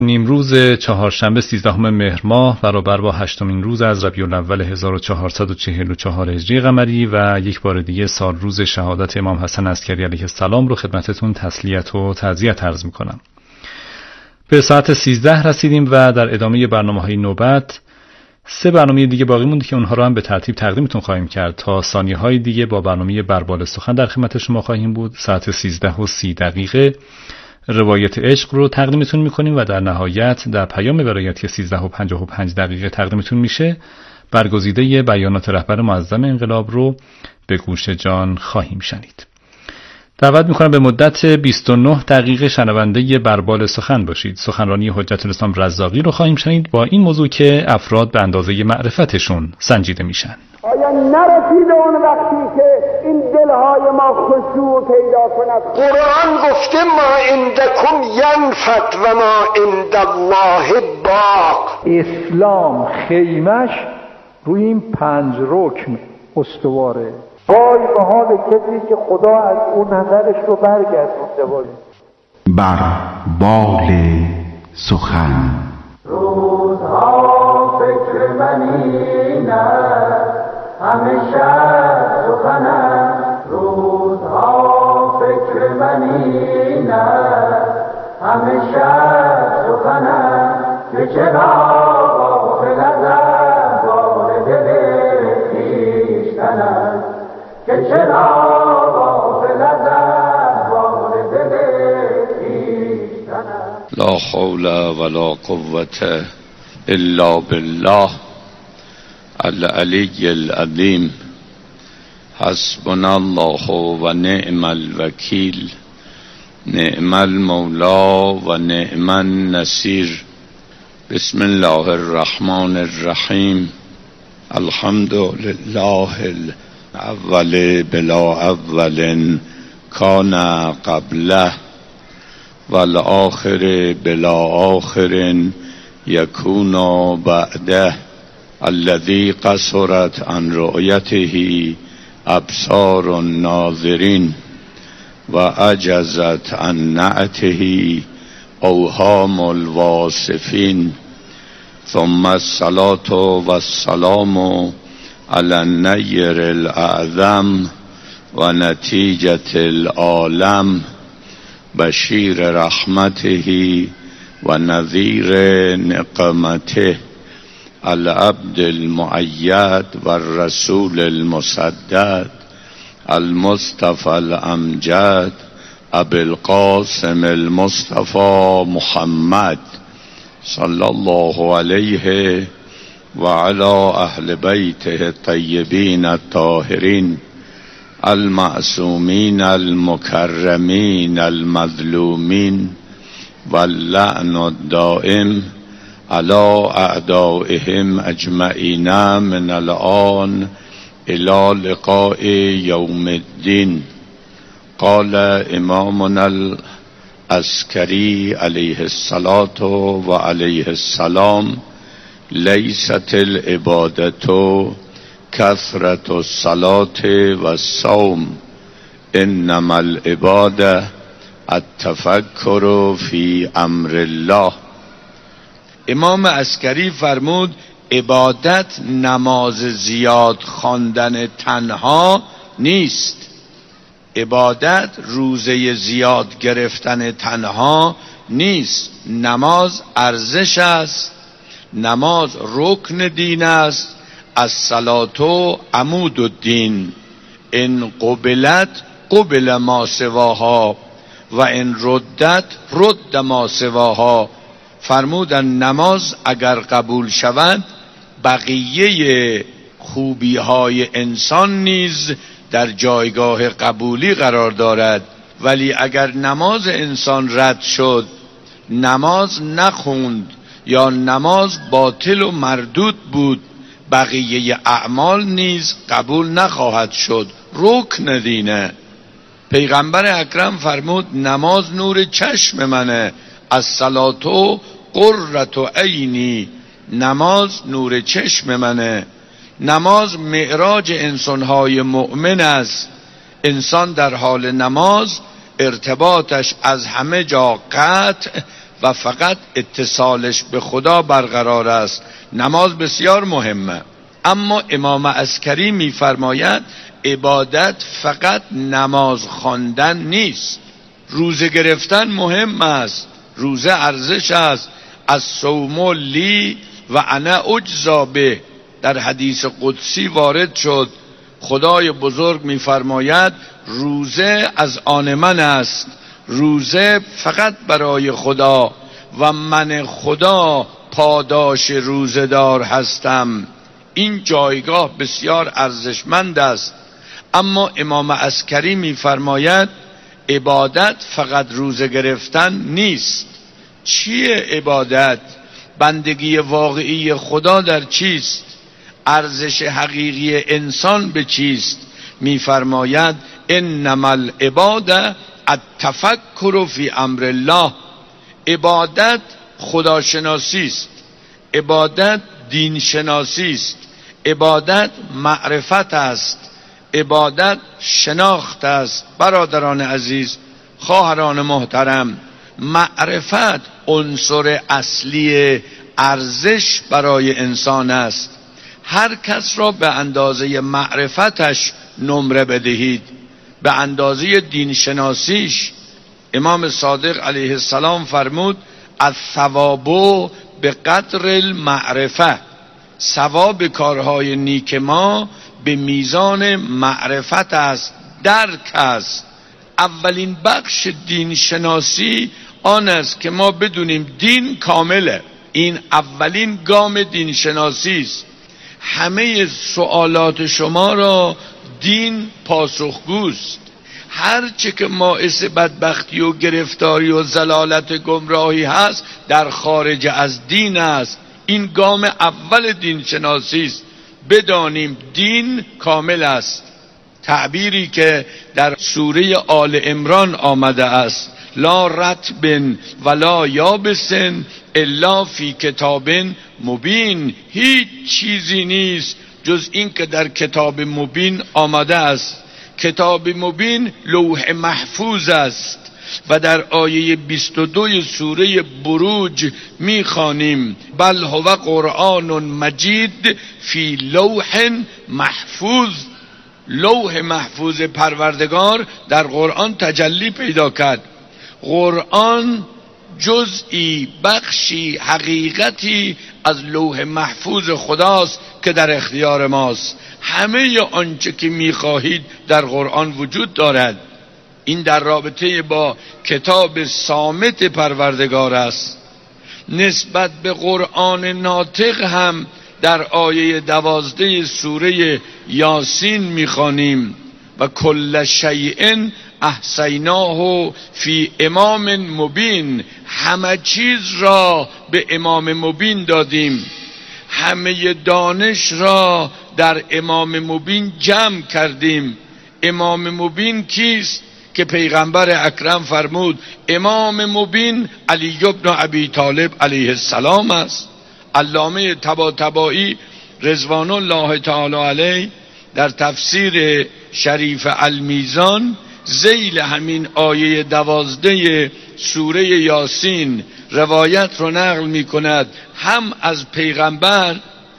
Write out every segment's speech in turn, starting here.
نیمروز چهارشنبه 13 مهر ماه برابر با 8مین روز از ربیع الاول 1444 هجری قمری و یک بار دیگه سال روز شهادت امام حسن عسکری علیه السلام رو خدمتتون تسلیت و تعزیت عرض می‌کنم. به ساعت 13 رسیدیم و در ادامه برنامه‌های نوبت 3 برنامه دیگه باقی مونده که اونها رو هم به ترتیب تقدیمتون خواهیم کرد. تا ثانیه‌های دیگه با برنامه بربال سخن در خدمت شما خواهیم بود. ساعت 13:30 روایت عشق رو تقدیمتون میکنیم و در نهایت در پیام ولایت که 13:55 تقدیمتون میشه برگزیده بیانات رهبر معظم انقلاب رو به گوش جان خواهیم شنید. دعوت میکنم به مدت 29 دقیقه شنونده بربال سخن باشید. سخنرانی حجت الاسلام رزاقی رو خواهیم شنید با این موضوع که افراد به اندازه معرفتشون سنجیده میشن. آیا نرسیده اون وقتی که این دلهای ما خشوع پیدا کند؟ قرآن گفته ما عندکم ینفد و ما عند الله باق. اسلام خیمش روی این 5 رکن استواره. وای به حال کسی که خدا از اون نظرش رو برگردونده باشه. بربال سخن. روزها فکر منینه همیشه سخنم، روزها فکر منینه همیشه سخنم، که چرا غافل ازم بار دل خویشتنم، که چرا غافل ازم بار دل خویشتنم. لا حول ولا قوة الا بالله العلی العظیم. حسبنا الله و نعم الوکیل، نعم المولا و نعم النصیر. بسم الله الرحمن الرحیم. الحمد لله الاول بلا اول کان قبله والآخر بلا آخر یکون بعده، الذي قصرت عن رؤيته ابصار الناظرين وعجزت عن نعته اوهام الواصفين، ثم الصلاة والسلام على النير الاعظم ونتيجة العالم بشير رحمته ونذير نقمته، العبد المؤید و الرسول المسدد المصطفى الامجد ابی القاسم المصطفى محمد صلی الله علیه و علی اهل بیته الطیبین الطاهرین المعصومین المکرمین المظلومین واللعن الدائم على اعدائهم اجمعین من الآن الى لقاء یوم الدین. قال امامنا العسکری علیه الصلاة و علیه السلام: لیست العبادة کثرة الصلاة و الصوم، انما العبادة التفکر فی امر الله. امام عسکری فرمود عبادت نماز زیاد خواندن تنها نیست، عبادت روزه زیاد گرفتن تنها نیست. نماز ارزش است، نماز رکن دین است. الصلاة عمود الدین، ان قبلت قبل ما سواها و ان ردت رد ما سواها. فرمودن نماز اگر قبول شود بقیه خوبی های انسان نیز در جایگاه قبولی قرار دارد، ولی اگر نماز انسان رد شد، نماز نخوند یا نماز باطل و مردود بود، بقیه اعمال نیز قبول نخواهد شد. رکن دینه. پیغمبر اکرم فرمود نماز نور چشم منه، الصلاة قرة عینی، نماز نور چشم منه. نماز معراج انسانهای مؤمن است. انسان در حال نماز ارتباطش از همه جا قطع و فقط اتصالش به خدا برقرار است. نماز بسیار مهمه، اما امام عسکری میفرماید عبادت فقط نماز خواندن نیست. روزه گرفتن مهم است، روزه ارزش است. الصوم لی و انا اجزا به، در حدیث قدسی وارد شد. خدای بزرگ میفرماید روزه از آن من است، روزه فقط برای خدا و من خدا پاداش روزه‌دار هستم. این جایگاه بسیار ارزشمند است. اما امام عسکری میفرماید عبادت فقط روزه گرفتن نیست. چیه عبادت؟ بندگی واقعی خدا در چیست؟ ارزش حقیقی انسان به چیست؟ میفرماید انما العباده التفکر فی امر الله. عبادت خداشناسی است، عبادت دین شناسی است، عبادت معرفت است، عبادت شناخت است. برادران عزیز، خواهران محترم، معرفت عنصر اصلی ارزش برای انسان است. هر کس را به اندازه معرفتش نمره بدهید، به اندازه دین شناسیش. امام صادق علیه السلام فرمود الثواب به قدر المعرفه، ثواب کارهای نیک ما به میزان معرفت است، درک است. اولین بخش دین شناسی آن است که ما بدونیم دین کامله. این اولین گام دین شناسی است. همه سوالات شما را دین پاسخگوست. هرچه که باعث بدبختی و گرفتاری و ضلالت گمراهی هست در خارج از دین است. این گام اول دین شناسی است. بدانیم دین کامل است. تعبیری که در سوره آل عمران آمده است لا رطب ولا یابس الا فی کتاب مبین، هیچ چیزی نیست جز این که در کتاب مبین آمده است. کتاب مبین لوح محفوظ است و در آیه 22 سوره بروج میخوانیم بل هو قرآن مجید فی لوح محفوظ. لوح محفوظ پروردگار در قرآن تجلی پیدا کرد. قرآن جزئی، بخشی، حقیقتی از لوح محفوظ خداست که در اختیار ماست. همه آنچه که میخواهید در قرآن وجود دارد. این در رابطه با کتاب صامت پروردگار است. نسبت به قرآن ناطق هم در آیه 12 سوره یاسین میخوانیم و کل شیء احصیناه فی امام مبین. همه چیز را به امام مبین دادیم، همه دانش را در امام مبین جمع کردیم. امام مبین کیست؟ که پیغمبر اکرم فرمود امام مبین علی بن ابی طالب علیه السلام است. علامه طباطبایی رضوان الله تعالی علیه در تفسیر شریف المیزان ذیل همین آیه 12 سوره یاسین روایت رو نقل می کند هم از پیغمبر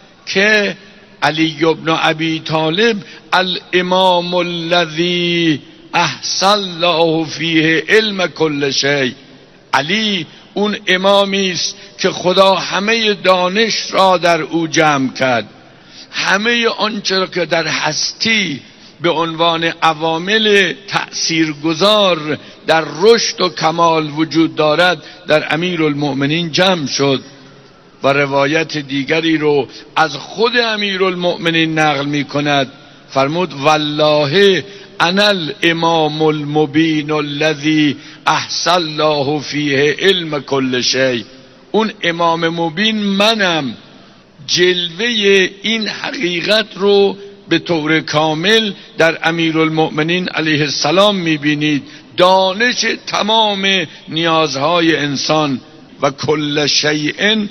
که علی بن ابی طالب الامام الذی احصى الله فیه علم کل شیء. علی اون امامی است که خدا همه دانش را در او جمع کرد. همه آنچه که در هستی به عنوان عوامل تأثیرگذار در رشد و کمال وجود دارد در امیرالمؤمنین جمع شد. و روایت دیگری رو از خود امیرالمؤمنین نقل می کند. فرمود والله انا الامام المبین الذی احصى الله فیه علم کل شیء. اون امام مبین منم. جلوه این حقیقت رو به طور کامل در امیرالمؤمنین علیه السلام میبینید. دانش تمام نیازهای انسان و کل شیء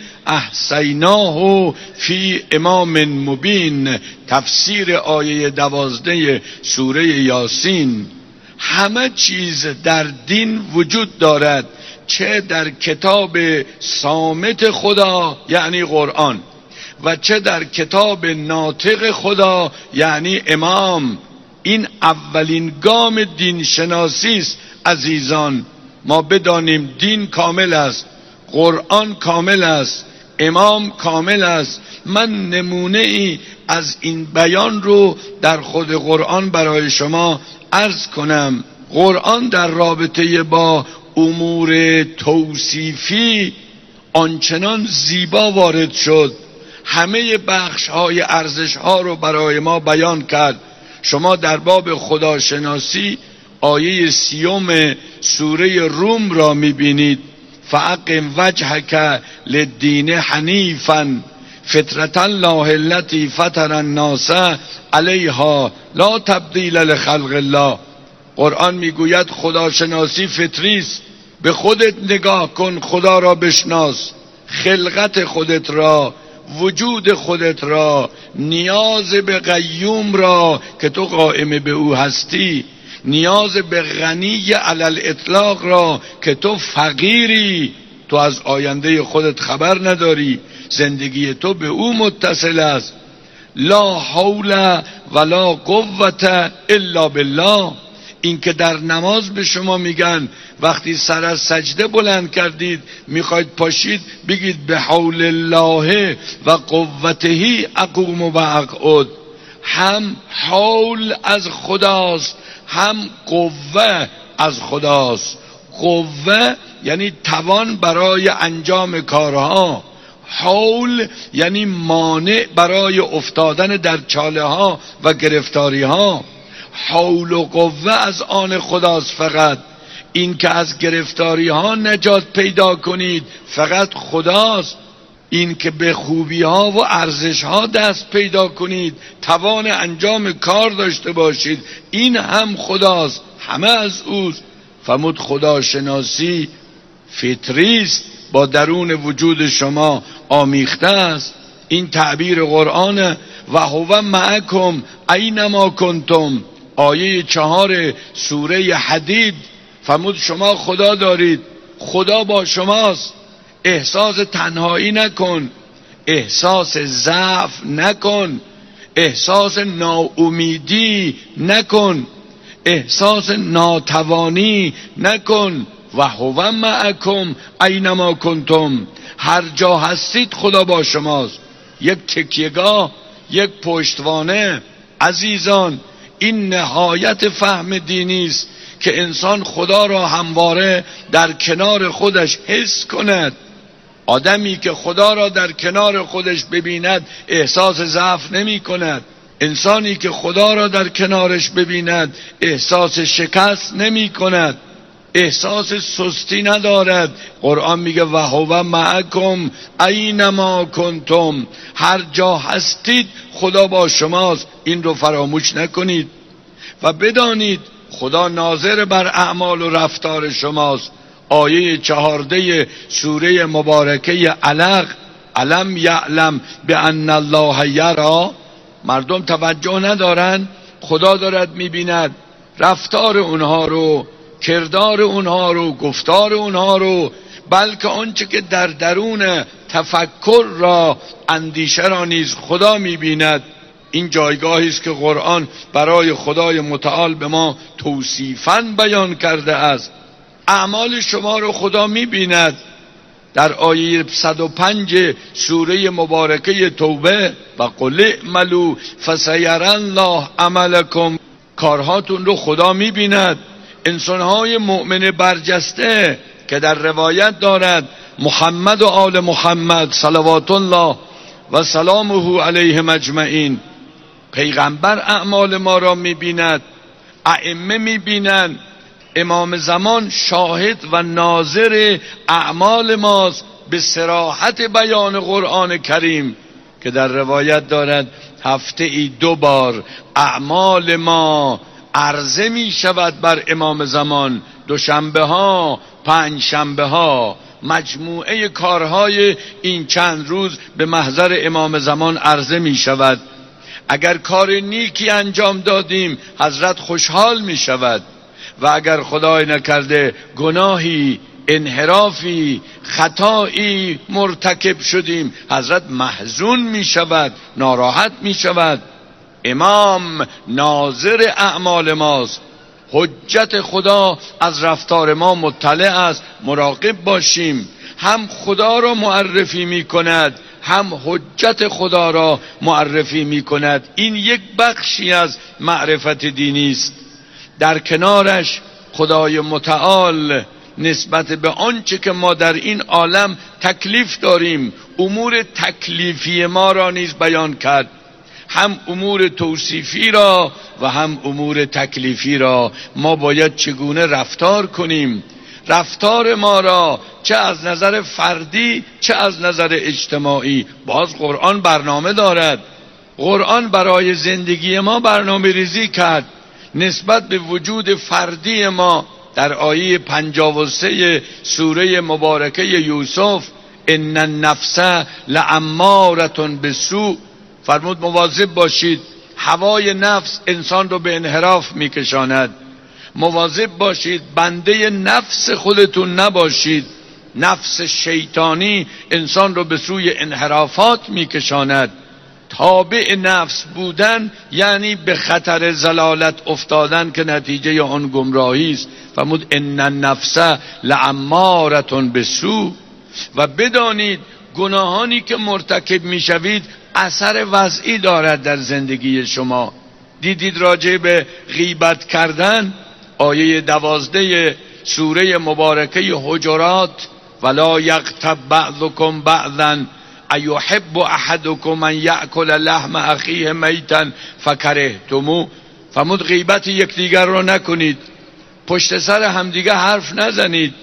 احصیناه فی امام مبین. تفسیر آیه 12 سوره یاسین. همه چیز در دین وجود دارد چه در کتاب صامت خدا یعنی قرآن و چه در کتاب ناطق خدا یعنی امام. این اولین گام دین شناسی است عزیزان. ما بدانیم دین کامل است، قرآن کامل است، امام کامل است. من نمونه ای از این بیان رو در خود قرآن برای شما عرض کنم. قرآن در رابطه با امور توصیفی آنچنان زیبا وارد شد، همه بخش‌های ارزش‌ها رو برای ما بیان کرد. شما در باب خداشناسی آیه 30 سوره روم را می‌بینید. فاقم وجهک للدین حنیفا فطرة الله التي فطر الناس علیها لا تبدیل لخلق الله. قرآن میگوید خداشناسی فطری است. به خودت نگاه کن، خدا را بشناس، خلقت خودت را، وجود خودت را، نیاز به قیوم را که تو قائم به او هستی، نیاز به غنی علی الاطلاق را که تو فقیری، تو از آینده خودت خبر نداری، زندگی تو به او متصل است. لا حول ولا قوة الا بالله. این که در نماز به شما میگن وقتی سر از سجده بلند کردید میخواید پاشید بگید به حول الله و قوته اقوم و اقعد. هم حول از خداست، هم قوه از خداست. قوه یعنی توان برای انجام کارها، حول یعنی مانع برای افتادن در چاله ها و گرفتاری ها. حول و قوه از آن خداست. فقط این که از گرفتاری ها نجات پیدا کنید فقط خداست. این که به خوبی ها و ارزش ها دست پیدا کنید، توان انجام کار داشته باشید، این هم خداست، همه از اوست. فرمود خداشناسی فطری است، با درون وجود شما آمیخته است. این تعبیر قرآن. و هو معکم اینما کنتم، آیه 4 سوره حدید. فرمود شما خدا دارید، خدا با شماست. احساس تنهایی نکن، احساس ضعف نکن، احساس ناامیدی نکن، احساس ناتوانی نکن. و هو معکم اینما کنتم، هر جا هستید خدا با شماست. یک تکیهگاه، یک پشتوانه. عزیزان این نهایت فهم دینی است که انسان خدا را همواره در کنار خودش حس کند. آدمی که خدا را در کنار خودش ببیند احساس ضعف نمی کند. انسانی که خدا را در کنارش ببیند احساس شکست نمی کند، احساس سستی ندارد. قرآن میگه و هو معکم اینما کنتم، هر جا هستید خدا با شماست. این رو فراموش نکنید و بدانید خدا ناظر بر اعمال و رفتار شماست. آیه 14 سوره مبارکه علق. الم یعلم بان الله یری. مردم توجه ندارن، خدا دارد میبیند رفتار اونها رو، کردار اونها رو، گفتار اونها رو، بلکه آنچه که در درون تفکر را، اندیشه را نیز خدا میبیند. این جایگاهی است که قرآن برای خدای متعال به ما توصیفاً بیان کرده است. اعمال شما رو خدا میبیند. در آیه 105 سوره مبارکه توبه و قل اعملوا فسیری الله عملکم، کارهاتون رو خدا میبیند. انسانهای مؤمن برجسته که در روایت دارد محمد و آل محمد صلوات الله و سلامه علیهم اجمعین، پیغمبر اعمال ما را میبیند، ائمه میبینند، امام زمان شاهد و ناظر اعمال ماست به صراحت بیان قرآن کریم که در روایت دارد هفته ای 2 بار اعمال ما عرضه می شود بر امام زمان. دوشنبه ها، 5 شنبه ها، مجموعه کارهای این چند روز به محضر امام زمان عرضه می شود. اگر کار نیکی انجام دادیم حضرت خوشحال می شود و اگر خدای نکرده گناهی انحرافی، خطایی مرتکب شدیم، حضرت محزون می شود، ناراحت می شود. امام ناظر اعمال ماست، حجت خدا از رفتار ما مطلع است، مراقب باشیم. هم خدا را معرفی می کند، هم حجت خدا را معرفی می کند. این یک بخشی از معرفت دینی است. در کنارش خدای متعال نسبت به آنچه که ما در این عالم تکلیف داریم، امور تکلیفی ما را نیز بیان کرد، هم امور توصیفی را و هم امور تکلیفی را. ما باید چگونه رفتار کنیم، رفتار ما را چه از نظر فردی چه از نظر اجتماعی. باز قرآن برنامه دارد، قرآن برای زندگی ما برنامه ریزی کرد نسبت به وجود فردی ما. در آیه 53 سوره مبارکه یوسف، ان النفس لاماره بالسوء، فرمود مواظب باشید، هوای نفس انسان رو به انحراف میکشاند. مواظب باشید بنده نفس خودتون نباشید. نفس شیطانی انسان رو به سوی انحرافات میکشاند. تابع نفس بودن یعنی به خطر ضلالت افتادن که نتیجه آن گمراهی است. فرمود ان النفس لاماره بالسوء. و بدانید گناهانی که مرتکب میشوید اثر وضعی دارد در زندگی شما. دیدید راجع به غیبت کردن، آیه 12 سوره مبارکه حجرات، ولا یغتب بعضکم بعضا ایحب احدکم ان یأکل لحم اخیه میتا فکرهتموه. فرمود غیبت یکدیگر را نکنید، پشت سر همدیگه حرف نزنید،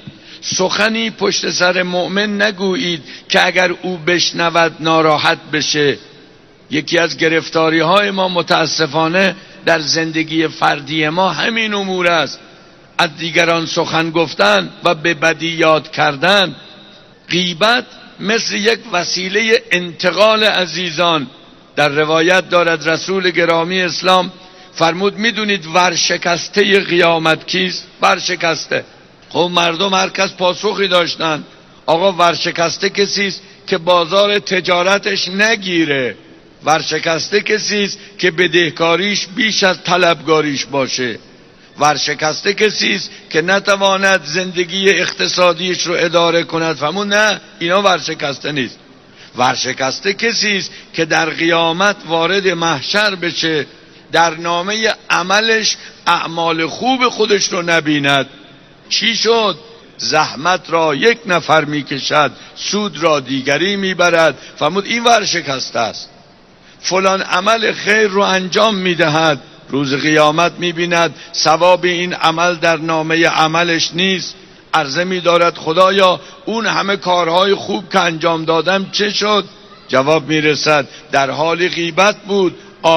سخنی پشت سر مؤمن نگویید که اگر او بشنود ناراحت بشه. یکی از گرفتاری های ما متاسفانه در زندگی فردی ما همین امور است، از دیگران سخن گفتن و به بدی یاد کردن. غیبت مثل یک وسیله انتقال عزیزان. در روایت دارد رسول گرامی اسلام فرمود میدونید ورشکسته قیامت کیست؟ ورشکسته. خب مردم هر کس پاسخی داشتن. آقا ورشکسته کسیست که بازار تجارتش نگیره، ورشکسته کسیست که بدهکاریش بیش از طلبگاریش باشه، ورشکسته کسیست که نتواند زندگی اقتصادیش رو اداره کند. فرمون نه، اینا ورشکسته نیست. ورشکسته کسیست که در قیامت وارد محشر بشه، در نامه عملش اعمال خوب خودش رو نبیند. چی شد؟ زحمت را یک نفر میکشد، سود را دیگری میبرد. فرمود این ورشکسته است. فلان عمل خیر رو انجام میدهد، روز قیامت میبیند ثواب این عمل در نامه عملش نیست. عرضه میدارد خدایا اون همه کارهای خوب که انجام دادم چه شد؟ جواب میرسد در حال غیبت بود،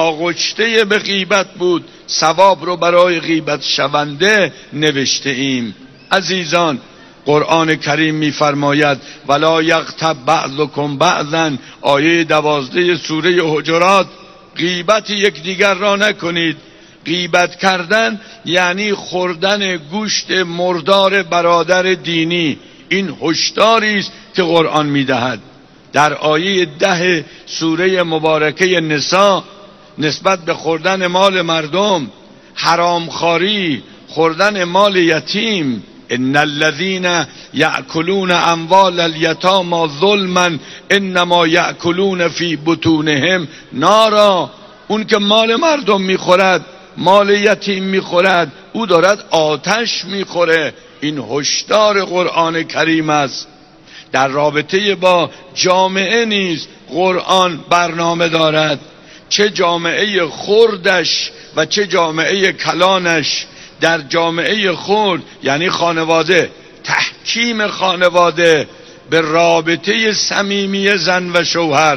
آغشته به غیبت بود، ثواب رو برای غیبت شونده نوشته ایم. عزیزان قرآن کریم میفرماید ولا یغتب بعضکم بعضا، آیه 12 سوره حجرات، غیبت یکدیگر را نکنید. غیبت کردن یعنی خوردن گوشت مردار برادر دینی. این هشداری است که قرآن میدهد. در آیه 10 سوره مبارکه نساء نسبت به خوردن مال مردم، حرامخواری، خوردن مال یتیم، ان الذين يأكلون اموال اليتامى ظلما انما يأكلون في بطونهم نارا. اون که مال مردم میخورد، مال یتیم میخورد، او دارد آتش میخوره. این هشدار قرآن کریم است. در رابطه با جامعه نیز قرآن برنامه دارد، چه جامعه خردش و چه جامعه کلانش. در جامعه خرد یعنی خانواده، تحکیم خانواده به رابطه صمیمی زن و شوهر،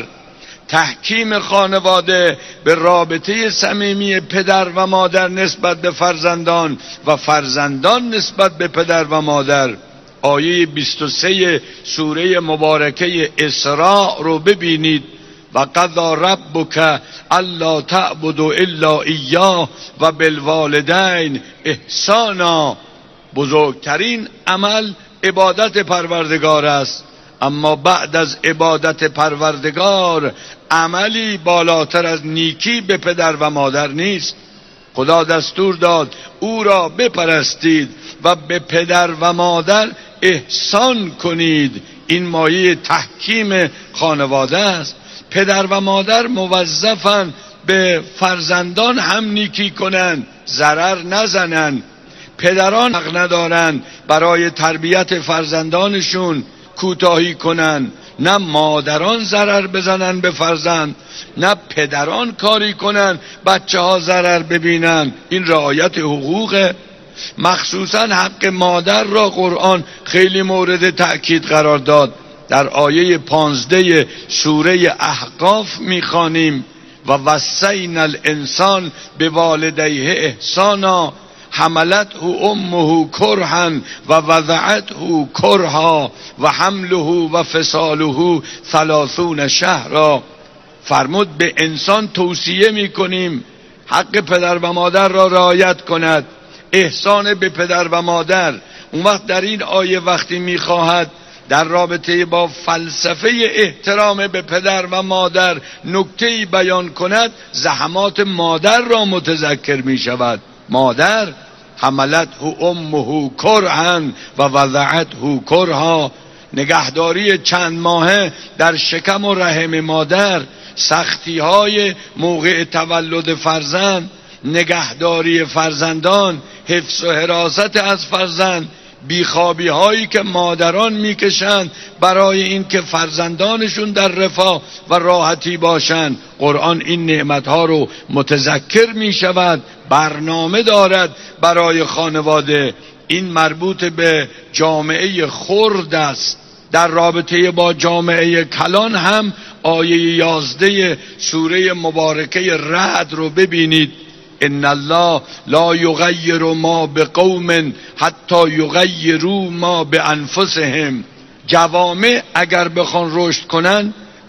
تحکیم خانواده به رابطه صمیمی پدر و مادر نسبت به فرزندان و فرزندان نسبت به پدر و مادر. آیه 23 سوره مبارکه اسراء رو ببینید، و قضی ربک الا تعبدوا الا ایاه و بالوالدین احسانا. بزرگترین عمل عبادت پروردگار است، اما بعد از عبادت پروردگار عملی بالاتر از نیکی به پدر و مادر نیست. خدا دستور داد او را بپرستید و به پدر و مادر احسان کنید. این مایه تحکیم خانواده است. پدر و مادر موظفن به فرزندان هم نیکی کنند، ضرر نزنند. پدران حق ندارند برای تربیت فرزندانشون کوتاهی کنند، نه مادران ضرر بزنن به فرزند، نه پدران کاری کنن بچه ها ضرر ببینن. این رعایت حقوقه. مخصوصا حق مادر را قرآن خیلی مورد تأکید قرار داد. در آیه 15 سوره احقاف میخوانیم و وصینا الانسان بوالدیه احسانا حملته امه کرها و وضعته کرها و حمله و فصاله 30 شهرا. فرمود به انسان توصیه میکنیم حق پدر و مادر را رعایت کند، احسان به پدر و مادر. اون وقت در این آیه وقتی میخواهد در رابطه با فلسفه احترام به پدر و مادر نکته‌ای بیان کند، زحمات مادر را متذکر می شود. مادر حملته امه کرها و وضعته کرها، نگهداری چند ماهه در شکم و رحم مادر، سختی های موقع تولد فرزند، نگهداری فرزندان، حفظ و حراست از فرزند، بیخوابی هایی که مادران میکشند برای اینکه فرزندانشون در رفاه و راحتی باشند. قرآن این نعمت ها رو متذکر می شود، برنامه دارد برای خانواده. این مربوط به جامعه خرد است. در رابطه با جامعه کلان هم آیه 11 سوره مبارکه رعد رو ببینید. ان الله لا یغیر ما بقوم حتی یغیروا ما بانفسهم. جوامع اگر بخوان رشد کنن،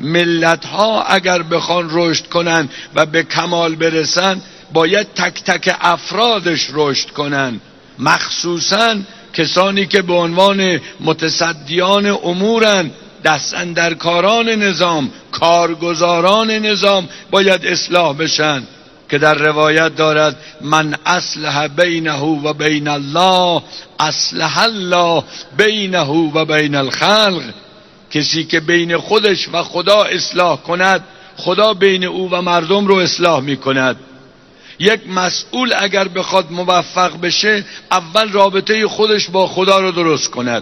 ملت ها اگر بخوان رشد کنن و به کمال برسن، باید تک تک افرادش رشد کنن. مخصوصا کسانی که به عنوان متصدیان امورن، دست اندرکاران نظام، کارگزاران نظام باید اصلاح بشن. که در روایت دارد من اصلح بینه و بین الله اصلح الله بینه و بین الخلق. کسی که بین خودش و خدا اصلاح کند، خدا بین او و مردم رو اصلاح می کند. یک مسئول اگر بخواد موفق بشه، اول رابطه خودش با خدا رو درست کند.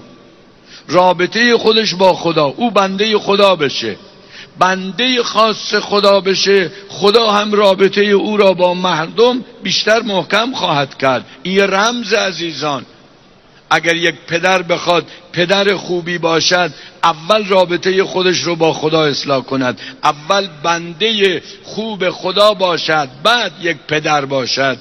رابطه خودش با خدا، او بنده خدا بشه، بنده خاص خدا بشه، خدا هم رابطه او را با مردم بیشتر محکم خواهد کرد. این رمز عزیزان. اگر یک پدر بخواد پدر خوبی باشد، اول رابطه خودش رو با خدا اصلاح کند، اول بنده خوب خدا باشد، بعد یک پدر باشد.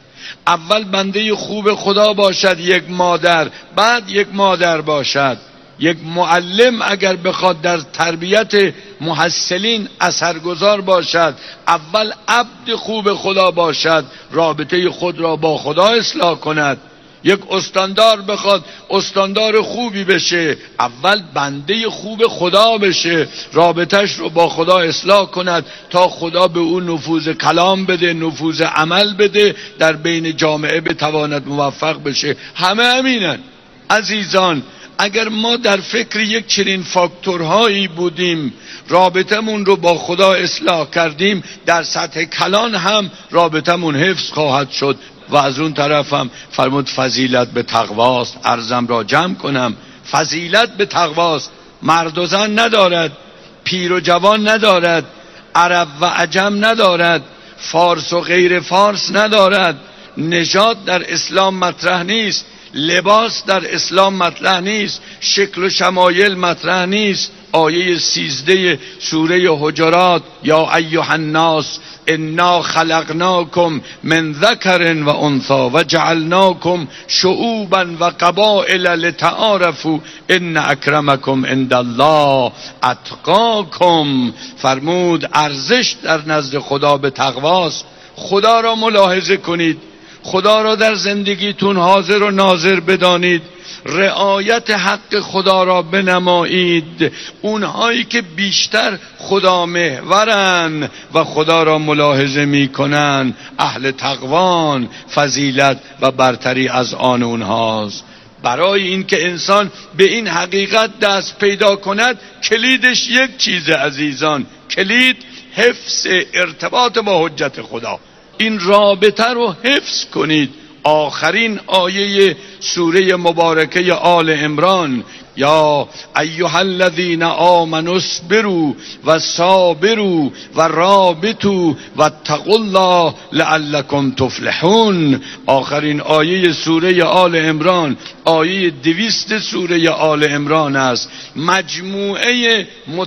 اول بنده خوب خدا باشد یک مادر، بعد یک مادر باشد. یک معلم اگر بخواد در تربیت محصلین اثرگذار باشد، اول عبد خوب خدا باشد، رابطه خود را با خدا اصلاح کند. یک استاندار بخواد استاندار خوبی بشه، اول بنده خوب خدا بشه، رابطش رو با خدا اصلاح کند تا خدا به او نفوذ کلام بده، نفوذ عمل بده، در بین جامعه بتواند موفق بشه. همه همینن عزیزان. اگر ما در فکر یک چنین فاکتورهایی بودیم، رابطمون رو با خدا اصلاح کردیم، در سطح کلان هم رابطمون حفظ خواهد شد. و از اون طرف هم فرمود فضیلت به تقواست. عرضم را جمع کنم، فضیلت به تقواست. مرد و زن ندارد، پیر و جوان ندارد، عرب و عجم ندارد، فارس و غیر فارس ندارد. نژاد در اسلام مطرح نیست، لباس در اسلام مطرح نیست، شکل و شمایل مطرح نیست. آیه 13 سوره حجرات، یا ایها الناس انا خلقناکم من ذکر و انثی و جعلناکم شعوبا و قبائل لتعارفوا ان اکرمکم عند الله اتقاکم. فرمود ارزش در نزد خدا به تقواست. خدا را ملاحظه کنید، خدا را در زندگیتون حاضر و ناظر بدانید. رعایت حق خدا را بنمایید. اونهایی که بیشتر خدا محورن و خدا را ملاحظه میکنن اهل تقوان، فضیلت و برتری از آن اونهاست. برای اینکه انسان به این حقیقت دست پیدا کند کلیدش یک چیز عزیزان، کلید حفظ ارتباط با حجت خدا. این رابطه رو حفظ کنید. آخرین آیه سوره مبارکه آل عمران، یا ایها الذین آمنوا اصبروا و صابروا و رابطوا واتقوا الله لعلکم تفلحون. آخرین آیه سوره آل عمران، آیه 200 سوره آل عمران است. مجموعه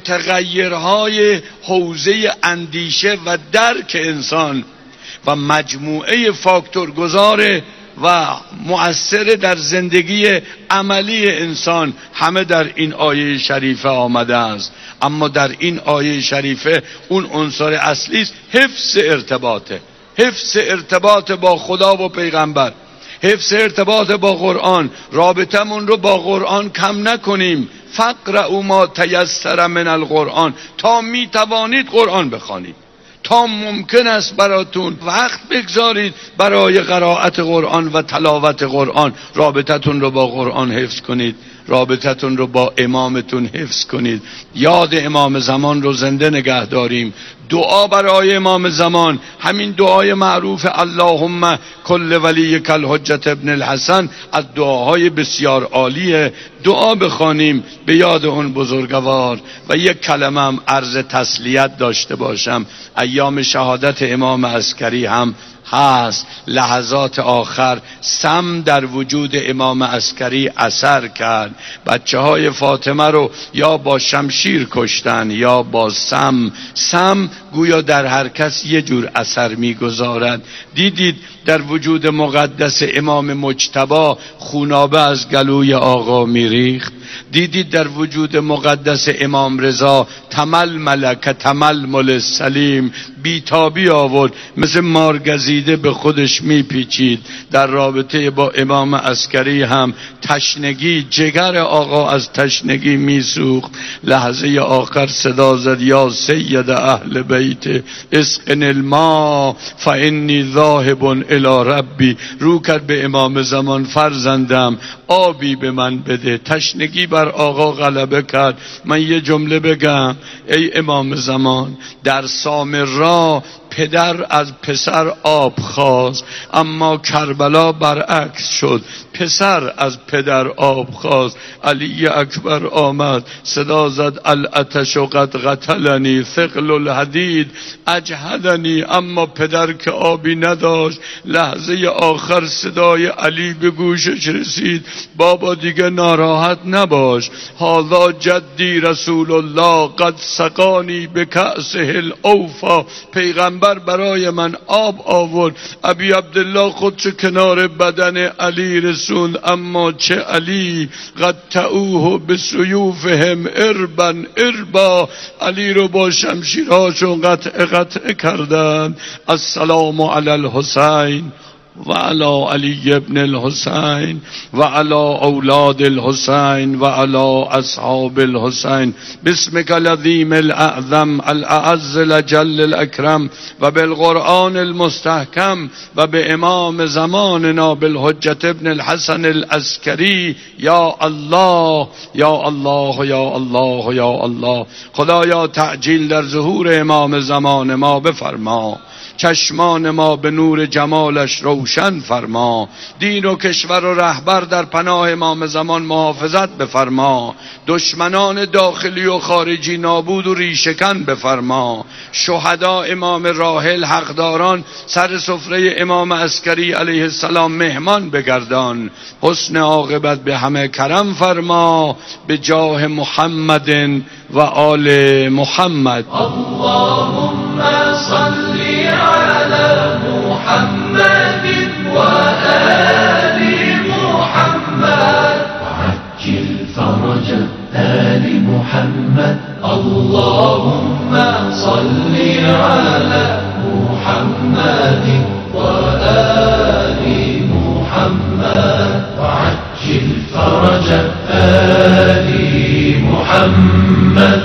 متغیرهای حوزه اندیشه و درک انسان و مجموعه فاکتورگذار و مؤثر در زندگی عملی انسان همه در این آیه شریفه آمده است. اما در این آیه شریفه اون عنصر اصلی است حفظ ارتباطه، حفظ ارتباط با خدا و پیغمبر، حفظ ارتباط با قرآن. رابطمون رو با قرآن کم نکنیم. فقرأوا ما تیسر من القرآن، تا می توانید قرآن بخوانید، تا ممکن است براتون وقت بگذارید برای قرائت قرآن و تلاوت قرآن. رابطتون رو با قرآن حفظ کنید، رابطتون رو با امامتون حفظ کنید. یاد امام زمان رو زنده نگه داریم. دعا برای امام زمان، همین دعای معروف اللهم کل ولیک الحجة ابن الحسن، از دعاهای بسیار عالیه. دعا بخوانیم به یاد اون بزرگوار. و یک کلمه هم عرض تسلیت داشته باشم، ایام شهادت امام عسکری هم هست. لحظات آخر سم در وجود امام عسکری اثر کرد. بچه های فاطمه رو یا با شمشیر کشتن یا با سم. سم گویا در هر کس یه جور اثر میگذارد. دیدید در وجود مقدس امام مجتبی خونابه از گلوی آقا میریخت. دیدید در وجود مقدس امام رضا تململ که تململ سلیم، بیتابی آورد، مثل مارگزیده به خودش میپیچید. در رابطه با امام عسکری هم تشنگی، جگر آقا از تشنگی میسوخت. لحظه آخر صدا زد یا سید اهل بیت اسقن الماء فانی ذاهب الی ربی. رو کرد به امام زمان، فرزندم آبی به من بده. تشنگی بر آقا غلبه کرد. من یه جمله بگم ای امام زمان، در سامرا پدر از پسر آب خواست، اما کربلا برعکس شد، پسر از پدر آب خواست. علی اکبر آمد، صدا زد العطش قد قتلنی ثقل الحدید اجهدنی. اما پدر که آبی نداشت، لحظه آخر صدای علی به گوشش رسید، بابا دیگه ناراحت نباش، هذا جدی رسول الله قد سقانی به کأسه الاوفا. پیغمبر برای من آب آورد. ابی عبدالله خودش کنار بدن علی رسول، اما چه علی، قطعوه بسیوفهم اربا اربا. علی رو با شمشیرهاشون قطع کردند. السلام علی الحسین و علی علی ابن الحسین و علی اولاد الحسین و علی اصحاب الحسین. بسمک العظیم الاعظم الاعز الجل الاکرم و بالقرآن المستحکم و به امام زماننا بالحجة ابن الحسن العسکری. یا الله یا الله یا الله یا الله. خدایا تعجیل در ظهور امام زمان ما بفرما، چشمان ما به نور جمالش روشن فرما. دین و کشور و رهبر در پناه امام زمان محافظت بفرما. دشمنان داخلی و خارجی نابود و ریشه‌کن بفرما. شهدا امام راحل حقداران سر سفره امام عسکری علیه السلام مهمان بگردان. حسن عاقبت به همه کرم فرما، به جاه محمد و آل محمد. اللهم صل على محمد وآل محمد وعجل فرج آل محمد. اللهم صل على محمد وآل محمد وعجل عجل فرج آل محمد